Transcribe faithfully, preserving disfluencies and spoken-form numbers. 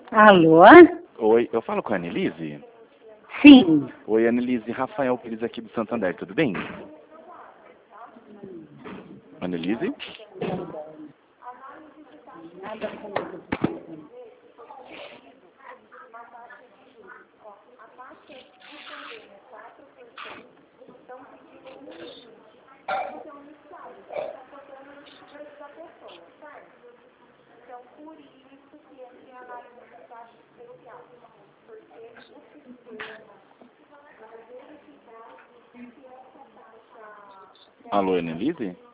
Alô? Oi, eu falo com a Annelise? Sim. Oi, Annelise, Rafael Pires aqui do Santander, tudo bem? Annelise? Alô, Annelise?